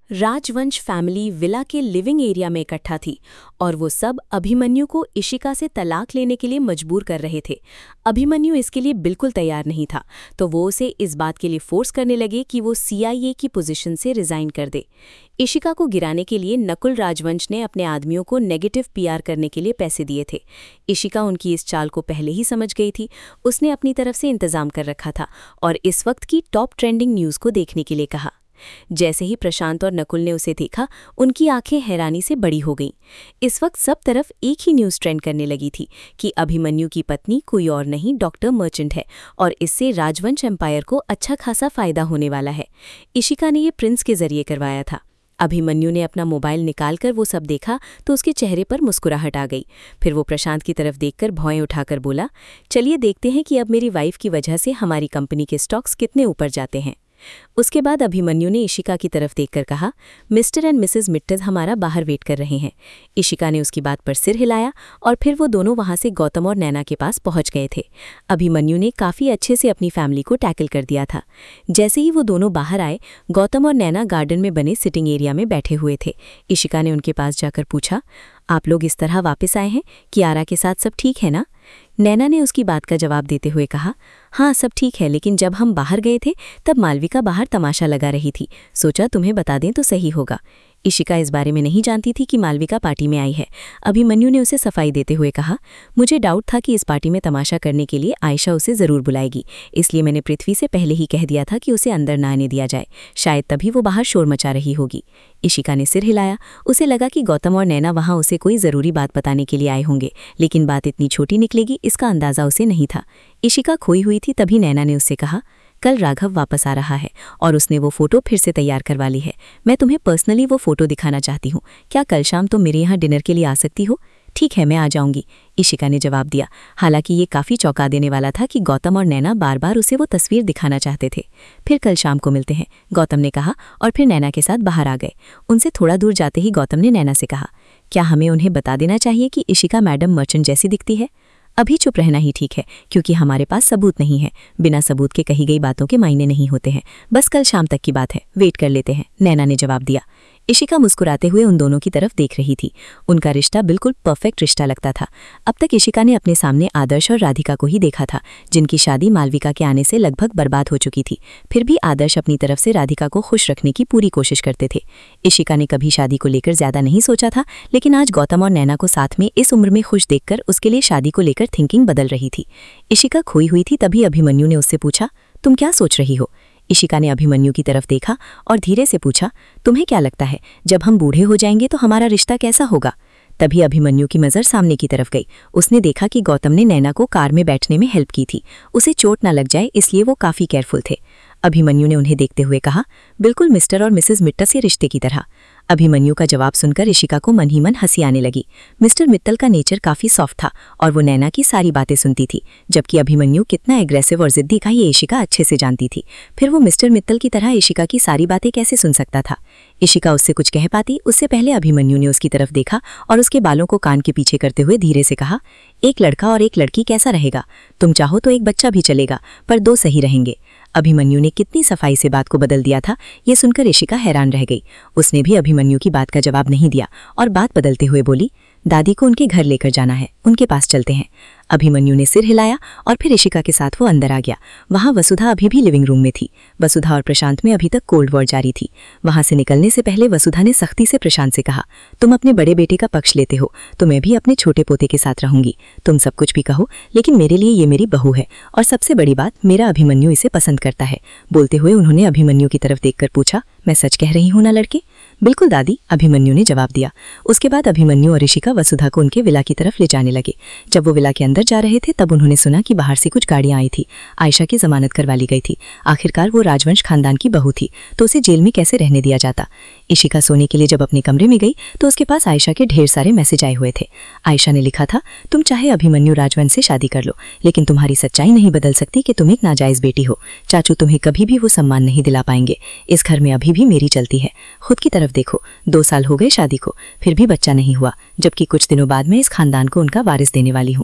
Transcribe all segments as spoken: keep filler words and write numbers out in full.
राजवंश family villa के living area में इकट्ठा थी और वो सब अभिमन्यु को इशिका से तलाक लेने के लिए मजबूर कर रहे थे। अभिमन्यु इसके लिए बिल्कुल तैयार नहीं था, तो वो उसे इस बात के लिए फोर्स करने लगे कि वो सीआईए की पोजीशन से रिजाइन कर दे। इशिका को गिराने के लिए नकुल राजवंश ने अपने आदमियों को नेगेटिव पीआर करने के लिए पैसे दिए थे। इशिका उनकी इस चाल को पहले ही समझ गई थी। उसने अपनी तरफ से इंतजाम कर रखा था और इस वक्त की टॉप ट्रेंडिंग न्यूज़ को देखने के लिए कहा। जैसे ही प्रशांत और नकुल ने उसे देखा, उनकी आंखें हैरानी से बड़ी हो गईं। इस वक्त सब तरफ एक ही न्यूज़ ट्रेंड करने लगी थी कि अभिमन्यु की पत्नी कोई और नहीं डॉक्टर मर्चेंट है और इससे राजवंश एम्पायर को अच्छा खासा फायदा होने वाला है। इशिका ने ये प्रिंस के जरिए करवाया था। अभिमन्यु ने अपना मोबाइल निकालकर वो सब देखा तो उसके चेहरे पर मुस्कुराहट आ गई। फिर वो प्रशांत की तरफ देखकर भौएं उठाकर बोला, चलिए देखते हैं कि अब मेरी वाइफ की वजह से हमारी कंपनी के स्टॉक्स कितने ऊपर जाते हैं। उसके बाद अभिमन्यु ने इशिका की तरफ देखकर कहा, मिस्टर एंड मिसेस मिट्टज हमारा बाहर वेट कर रहे हैं। इशिका ने उसकी बात पर सिर हिलाया और फिर वो दोनों वहां से गौतम और नैना के पास पहुंच गए थे। अभिमन्यु ने काफ़ी अच्छे से अपनी फैमिली को टैकल कर दिया था। जैसे ही वो दोनों बाहर आए, गौतम और नैना गार्डन में बने सिटिंग एरिया में बैठे हुए थे। इशिका ने उनके पास जाकर पूछा, आप लोग इस तरह वापस आए हैं, कियारा के साथ सब ठीक है ना? नैना ने उसकी बात का जवाब देते हुए कहा, हाँ सब ठीक है, लेकिन जब हम बाहर गए थे तब मालविका बाहर तमाशा लगा रही थी, सोचा तुम्हें बता दें तो सही होगा। इशिका इस बारे में नहीं जानती थी कि मालविका पार्टी में आई है। अभिमन्यु ने उसे सफाई देते हुए कहा, मुझे डाउट था कि इस पार्टी में तमाशा करने के लिए आयशा उसे ज़रूर बुलाएगी, इसलिए मैंने पृथ्वी से पहले ही कह दिया था कि उसे अंदर ना आने दिया जाए, शायद तभी वो बाहर शोर मचा रही होगी। इशिका ने सिर हिलाया। उसे लगा कि गौतम और नैना वहाँ उसे कोई ज़रूरी बात बताने के लिए आए होंगे, लेकिन बात इतनी छोटी निकलेगी इसका अंदाज़ा उसे नहीं था। इशिका खोई हुई थी, तभी नैना ने उससे कहा, कल राघव वापस आ रहा है और उसने वो फ़ोटो फिर से तैयार करवा ली है। मैं तुम्हें पर्सनली वो फ़ोटो दिखाना चाहती हूँ। क्या कल शाम तुम मेरे यहाँ डिनर के लिए आ सकती हो? ठीक है, मैं आ जाऊंगी, इशिका ने जवाब दिया। हालांकि ये काफ़ी चौंका देने वाला था कि गौतम और नैना बार बार उसे वो तस्वीर दिखाना चाहते थे। फिर कल शाम को मिलते हैं, गौतम ने कहा और फिर नैना के साथ बाहर आ गए। उनसे थोड़ा दूर जाते ही गौतम ने नैना से कहा, क्या हमें उन्हें बता देना चाहिए कि इशिका मैडम मर्चेंट जैसी दिखती है? अभी चुप रहना ही ठीक है, क्योंकि हमारे पास सबूत नहीं है। बिना सबूत के कही गई बातों के मायने नहीं होते हैं। बस कल शाम तक की बात है, वेट कर लेते हैं, नैना ने जवाब दिया। इशिका मुस्कुराते हुए उन दोनों की तरफ देख रही थी। उनका रिश्ता बिल्कुल परफेक्ट रिश्ता लगता था। अब तक इशिका ने अपने सामने आदर्श और राधिका को ही देखा था, जिनकी शादी मालविका के आने से लगभग बर्बाद हो चुकी थी। फिर भी आदर्श अपनी तरफ से राधिका को खुश रखने की पूरी कोशिश करते थे। इशिका ने कभी शादी को लेकर ज्यादा नहीं सोचा था, लेकिन आज गौतम और नैना को साथ में इस उम्र में खुश देखकर उसके लिए शादी को लेकर थिंकिंग बदल रही थी। इशिका खोई हुई थी, तभी अभिमन्यु ने उससे पूछा, तुम क्या सोच रही हो? इशिका ने अभिमन्यु की तरफ देखा और धीरे से पूछा, तुम्हें क्या लगता है जब हम बूढ़े हो जाएंगे तो हमारा रिश्ता कैसा होगा? तभी अभिमन्यु की नज़र सामने की तरफ गई। उसने देखा कि गौतम ने नैना को कार में बैठने में हेल्प की थी। उसे चोट न लग जाए इसलिए वो काफ़ी केयरफुल थे। अभिमन्यु ने उन्हें देखते हुए कहा, बिल्कुल मिस्टर और मिसेस मिट्टल के रिश्ते की तरह। अभिमन्यु का जवाब सुनकर इशिका को मन ही मन हंसी आने लगी। मिस्टर मित्तल का नेचर काफ़ी सॉफ्ट था और वो नैना की सारी बातें सुनती थी, जबकि अभिमन्यु कितना एग्रेसिव और जिद्दी था ये इशिका अच्छे से जानती थी। फिर वो मिस्टर मित्तल की तरह इशिका की सारी बातें कैसे सुन सकता था? इशिका उससे कुछ कह पाती उससे पहले अभिमन्यु ने उसकी तरफ देखा और उसके बालों को कान के पीछे करते हुए धीरे से कहा, एक लड़का और एक लड़की कैसा रहेगा? तुम चाहो तो एक बच्चा भी चलेगा, पर दो सही रहेंगे। अभिमन्यु ने कितनी सफाई से बात को बदल दिया था, ये सुनकर इशिका हैरान रह गई। उसने भी अभिमन्यु की बात का जवाब नहीं दिया और बात बदलते हुए बोली, दादी को उनके घर लेकर जाना है, उनके पास चलते हैं। अभिमन्यु ने सिर हिलाया और फिर इशिका के साथ वो अंदर आ गया। वहाँ वसुधा अभी भी लिविंग रूम में थी। वसुधा और प्रशांत में अभी तक कोल्ड वॉर जारी थी। वहाँ से निकलने से पहले वसुधा ने सख्ती से प्रशांत से कहा, तुम अपने बड़े बेटे का पक्ष लेते हो तो मैं भी अपने छोटे पोते के साथ रहूंगी। तुम सब कुछ भी कहो, लेकिन मेरे लिए ये मेरी बहू है और सबसे बड़ी बात, मेरा अभिमन्यु इसे पसंद करता है। बोलते हुए उन्होंने अभिमन्यु की तरफ देखकर पूछा, मैं सच कह रही हूँ ना लड़के? बिल्कुल दादी, अभिमन्यु ने जवाब दिया। उसके बाद अभिमन्यु और इशिका वसुधा को उनके विला की तरफ ले जाने लगे। जब वो विला के अंदर जा रहे थे तब उन्होंने सुना कि बाहर से कुछ गाड़ियां आई थी। आयशा की जमानत करवा ली गई थी। आखिरकार वो राजवंश खानदान की बहू थी, तो उसे जेल में कैसे रहने दिया जाता? इशिका सोने के लिए जब अपने कमरे में गई तो उसके पास आयशा के ढेर सारे मैसेज आए हुए थे। आयशा ने लिखा था, तुम चाहे अभिमन्यु राजवंश से शादी कर लो, लेकिन तुम्हारी सच्चाई नहीं बदल सकती कि तुम एक नाजायज बेटी हो। चाचू तुम्हें कभी भी वो सम्मान नहीं दिला पाएंगे। इस घर में अभी भी मेरी चलती है। खुद की तरफ देखो, दो साल हो गए शादी को, फिर भी बच्चा नहीं हुआ, जबकि कुछ दिनों बाद मैं इस खानदान को उनका वारिस देने वाली हूँ। तुम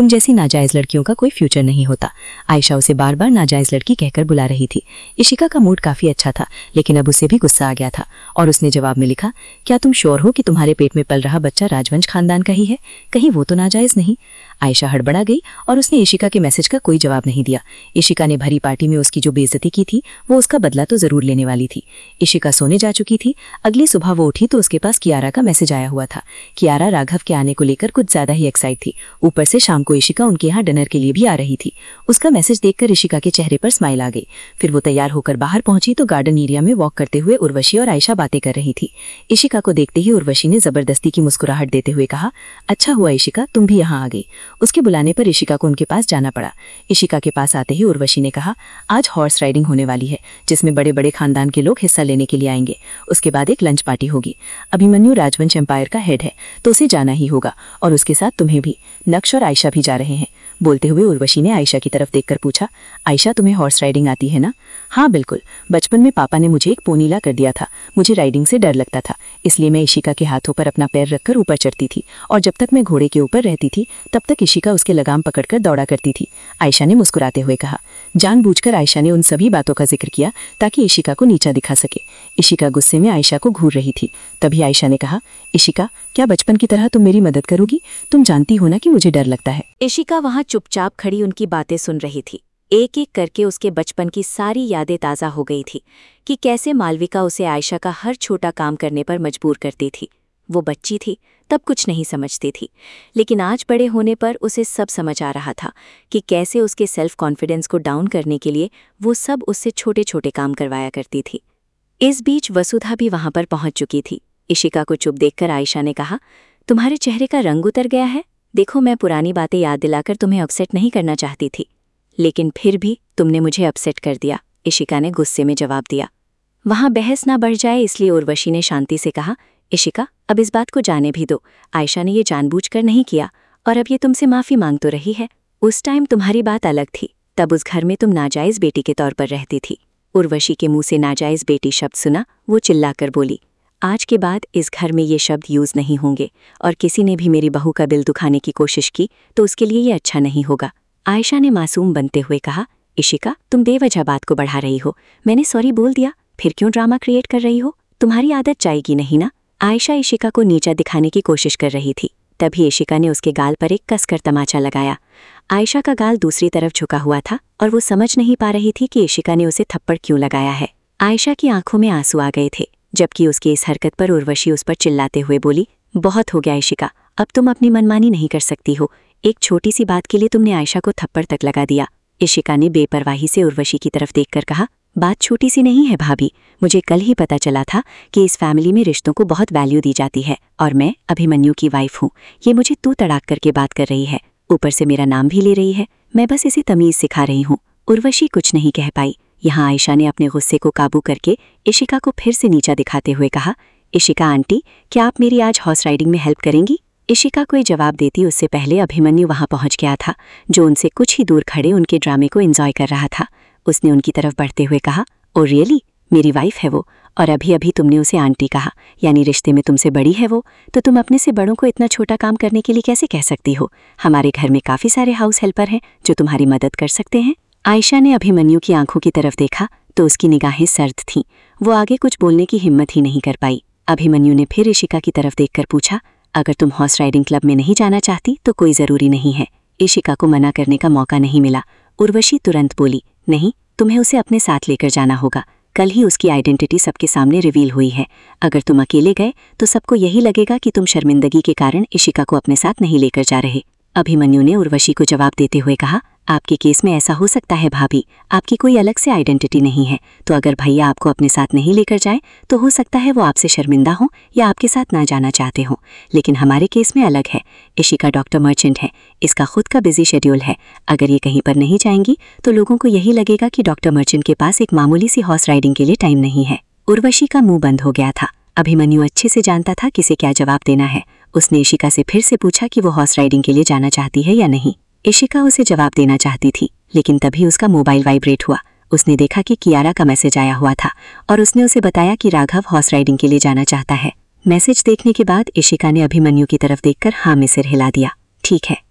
तुम जैसी नाजायज लड़कियों का कोई फ्यूचर नहीं होता। आयशा उसे बार बार नाजायज लड़की कहकर बुला रही थी। इशिका का मूड काफी अच्छा था, लेकिन अब उसे भी गुस्सा आ गया था और उसने जवाब में लिखा, क्या तुम श्योर हो कि तुम्हारे पेट में पल रहा बच्चा राजवंश खानदान का ही है? कहीं वो तो नाजायज नहीं? आयशा हड़बड़ा गई और उसने इशिका के मैसेज का कोई जवाब नहीं दिया। इशिका ने भरी पार्टी में उसकी जो बेइज्जती की थी वो उसका बदला तो जरूर लेने वाली थी। इशिका सोने जा चुकी थी। अगली सुबह वो उठी तो उसके पास कियारा का मैसेज आया हुआ था। कियारा राघव के आने को लेकर कुछ ज्यादा ही एक्साइट थी। ऊपर से शाम को इशिका उनके यहाँ डिनर के लिए भी आ रही थी। उसका मैसेज देखकर इशिका के चेहरे पर स्माइल आ गई। फिर वो तैयार होकर बाहर पहुंची तो गार्डन एरिया में वॉक करते हुए उर्वशी और आयशा बातें कर रही थी। इशिका को देखते ही उर्वशी ने जबरदस्ती की मुस्कुराहट देते हुए कहा, अच्छा हुआ इशिका, तुम भी यहाँ आ गई। उसके बुलाने पर इशिका को उनके पास जाना पड़ा। इशिका के पास आते ही उर्वशी ने कहा, आज हॉर्स राइडिंग होने वाली है, जिसमें बड़े बड़े खानदान के लोग हिस्सा लेने के लिए आएंगे। उसके बाद एक लंच पार्टी होगी। अभिमन्यु राजवंश एम्पायर का हेड है, तो उसे जाना ही होगा, और उसके साथ तुम्हें भी। नक्श और आयशा भी जा रहे हैं। बोलते हुए उर्वशी ने आयशा की तरफ देखकर पूछा, आयशा तुम्हें हॉर्स राइडिंग आती है ना? हाँ बिल्कुल, बचपन में पापा ने मुझे एक पोनी ला कर दिया था। मुझे राइडिंग से डर लगता था, इसलिए मैं इशिका के हाथों पर अपना पैर रखकर ऊपर चढ़ती थी, और जब तक मैं घोड़े के ऊपर रहती थी तब तक इशिका उसके लगाम पकड़कर दौड़ा करती थी। आयशा ने मुस्कुराते हुए कहा। जानबूझकर आयशा ने उन सभी बातों का जिक्र किया ताकि इशिका को नीचा दिखा सके। इशिका गुस्से में आयशा को घूर रही थी। तभी आयशा ने कहा, इशिका, क्या बचपन की तरह तुम मेरी मदद करोगी? तुम जानती हो ना कि मुझे डर लगता है। इशिका वहां चुपचाप खड़ी उनकी बातें सुन रही थी। एक एक करके उसके बचपन की सारी यादें ताज़ा हो गई थी कि कैसे मालविका उसे आयशा का हर छोटा काम करने पर मजबूर करती थी। वो बच्ची थी, तब कुछ नहीं समझती थी, लेकिन आज बड़े होने पर उसे सब समझ आ रहा था कि कैसे उसके सेल्फ कॉन्फिडेंस को डाउन करने के लिए वो सब उससे छोटे छोटे काम करवाया करती थी। इस बीच वसुधा भी वहां पर पहुंच चुकी थी। इशिका को चुप देखकर आयशा ने कहा, तुम्हारे चेहरे का रंग उतर गया है। देखो, मैं पुरानी बातें याद दिलाकर तुम्हें अपसेट नहीं करना चाहती थी, लेकिन फिर भी तुमने मुझे अपसेट कर दिया, इशिका ने गुस्से में जवाब दिया। वहां बहस ना बढ़ जाए इसलिए उर्वशी ने शांति से कहा, इशिका, अब इस बात को जाने भी दो। आयशा ने ये जानबूझकर नहीं किया और अब ये तुमसे माफी मांग तो रही है। उस टाइम तुम्हारी बात अलग थी, तब उस घर में तुम नाजायज बेटी के तौर पर रहती थी। उर्वशी के मुंह से नाजायज बेटी शब्द सुना, वो चिल्लाकर बोली, आज के बाद इस घर में ये शब्द यूज नहीं होंगे, और किसी ने भी मेरी बहू का दिल दुखाने की कोशिश की तो उसके लिए ये अच्छा नहीं होगा। आयशा ने मासूम बनते हुए कहा, इशिका, तुम बेवजह बात को बढ़ा रही हो। मैंने सॉरी बोल दिया, फिर क्यों ड्रामा क्रिएट कर रही हो? तुम्हारी आदत जाएगी नहीं ना? आयशा इशिका को नीचा दिखाने की कोशिश कर रही थी। तभी इशिका ने उसके गाल पर एक कसकर तमाचा लगाया। आयशा का गाल दूसरी तरफ झुका हुआ था और वो समझ नहीं पा रही थी कि इशिका ने उसे थप्पड़ क्यों लगाया है। आयशा की आंखों में आंसू आ गए थे, जबकि उसकी इस हरकत पर उर्वशी उस पर चिल्लाते हुए बोली, बहुत हो गया इशिका, अब तुम अपनी मनमानी नहीं कर सकती हो। एक छोटी सी बात के लिए तुमने आयशा को थप्पड़ तक लगा दिया। इशिका ने बेपरवाही से उर्वशी की तरफ देखकर कहा, बात छोटी सी नहीं है भाभी, मुझे कल ही पता चला था कि इस फैमिली में रिश्तों को बहुत वैल्यू दी जाती है, और मैं अभिमन्यु की वाइफ हूँ। ये मुझे तू तड़ाक करके बात कर रही है, ऊपर से मेरा नाम भी ले रही है। मैं बस इसे तमीज सिखा रही हूँ। उर्वशी कुछ नहीं कह पाई। यहाँ आयशा ने अपने गुस्से को काबू करके इशिका को फिर से नीचा दिखाते हुए कहा, इशिका आंटी, क्या आप मेरी आज हॉर्स राइडिंग में हेल्प करेंगी? इशिका कोई जवाब देती उससे पहले अभिमन्यु वहां पहुंच गया था, जो उनसे कुछ ही दूर खड़े उनके ड्रामे को एंजॉय कर रहा था। उसने उनकी तरफ बढ़ते हुए कहा, ओ रियली, मेरी वाइफ है वो, और अभी अभी तुमने उसे आंटी कहा, यानी रिश्ते में तुमसे बड़ी है वो, तो तुम अपने से बड़ों को इतना छोटा काम करने के लिए कैसे कह सकती हो? हमारे घर में काफ़ी सारे हाउस हेल्पर हैं जो तुम्हारी मदद कर सकते हैं। आयशा ने अभिमन्यु की आंखों की तरफ देखा तो उसकी निगाहें सर्द थीं। वो आगे कुछ बोलने की हिम्मत ही नहीं कर पाई। अभिमन्यु ने फिर इशिका की तरफ देखकर पूछा, अगर तुम हॉर्स राइडिंग क्लब में नहीं जाना चाहती तो कोई ज़रूरी नहीं है। इशिका को मना करने का मौका नहीं मिला। उर्वशी तुरंत बोली, नहीं, तुम्हें उसे अपने साथ लेकर जाना होगा। कल ही उसकी आइडेंटिटी सबके सामने रिवील हुई है। अगर तुम अकेले गए तो सबको यही लगेगा कि तुम शर्मिंदगी के कारण इशिका को अपने साथ नहीं लेकर जा रहे। अभिमन्यु ने उर्वशी को जवाब देते हुए कहा, आपके केस में ऐसा हो सकता है भाभी, आपकी कोई अलग से आइडेंटिटी नहीं है, तो अगर भैया आपको अपने साथ नहीं लेकर जाए तो हो सकता है वो आपसे शर्मिंदा हो या आपके साथ ना जाना चाहते हो। लेकिन हमारे केस में अलग है। इशिका डॉक्टर मर्चेंट है, इसका खुद का बिजी शेड्यूल है। अगर ये कहीं पर नहीं जाएंगी तो लोगों को यही लगेगा कि डॉक्टर मर्चेंट के पास एक मामूली सी हॉर्स राइडिंग के लिए टाइम नहीं है। उर्वशी का मुंह बंद हो गया था। अभिमन्यु अच्छे से जानता था किसे क्या जवाब देना है। उसने इशिका से फिर से पूछा कि वो हॉर्स राइडिंग के लिए जाना चाहती है या नहीं। इशिका उसे जवाब देना चाहती थी, लेकिन तभी उसका मोबाइल वाइब्रेट हुआ। उसने देखा कि कियारा का मैसेज आया हुआ था और उसने उसे बताया कि राघव हॉर्स राइडिंग के लिए जाना चाहता है। मैसेज देखने के बाद इशिका ने अभिमन्यु की तरफ देखकर हाँ में सिर हिला दिया। ठीक है,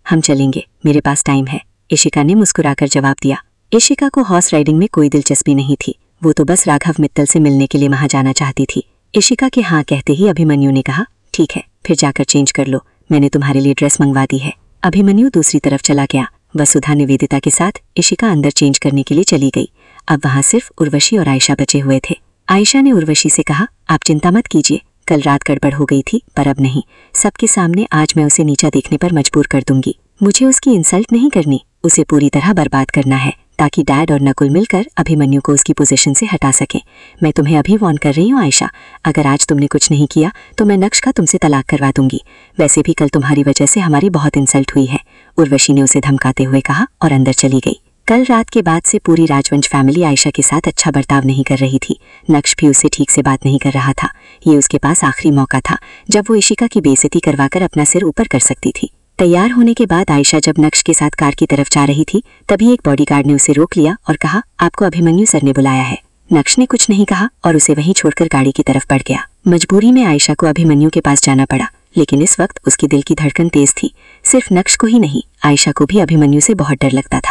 हम चलेंगे, मेरे पास टाइम है, इशिका ने मुस्कुराकर जवाब दिया। इशिका को हॉर्स राइडिंग में कोई दिलचस्पी नहीं थी, वो तो बस राघव मित्तल से मिलने के लिए वहां जाना चाहती थी। इशिका के हाँ कहते ही अभिमन्यु ने कहा, ठीक है, फिर जाकर चेंज कर लो, मैंने तुम्हारे लिए ड्रेस मंगवा दी है। अभिमन्यु दूसरी तरफ चला गया। वसुधा निवेदिता के साथ इशिका अंदर चेंज करने के लिए चली गई। अब वहां सिर्फ उर्वशी और आयशा बचे हुए थे। आयशा ने उर्वशी से कहा, आप चिंता मत कीजिए, कल रात गड़बड़ हो गई थी पर अब नहीं, सबके सामने आज मैं उसे नीचा देखने पर मजबूर कर दूंगी। मुझे उसकी इंसल्ट नहीं करनी, उसे पूरी तरह बर्बाद करना है ताकि डैड और नकुल मिलकर अभिमन्यु को उसकी पोजीशन से हटा सकें। मैं तुम्हें अभी वार्न कर रही हूँ आयशा, अगर आज तुमने कुछ नहीं किया तो मैं नक्श का तुमसे तलाक करवा दूंगी। वैसे भी कल तुम्हारी वजह से हमारी बहुत इंसल्ट हुई है, उर्वशी ने उसे धमकाते हुए कहा और अंदर चली गई। कल रात के बाद से पूरी राजवंश फैमिली आयशा के साथ अच्छा बर्ताव नहीं कर रही थी। नक्श भी उससे ठीक से बात नहीं कर रहा था। ये उसके पास आखिरी मौका था जब वो इशिका की बेइज्जती करवाकर अपना सिर ऊपर कर सकती थी। तैयार होने के बाद आयशा जब नक्श के साथ कार की तरफ जा रही थी तभी एक बॉडीगार्ड ने उसे रोक लिया और कहा, आपको अभिमन्यु सर ने बुलाया है। नक्श ने कुछ नहीं कहा और उसे वहीं छोड़कर गाड़ी की तरफ बढ़ गया। मजबूरी में आयशा को अभिमन्यु के पास जाना पड़ा, लेकिन इस वक्त उसकी दिल की धड़कन तेज थी। सिर्फ नक्श को ही नहीं, आयशा को भी अभिमन्यु से बहुत डर लगता था।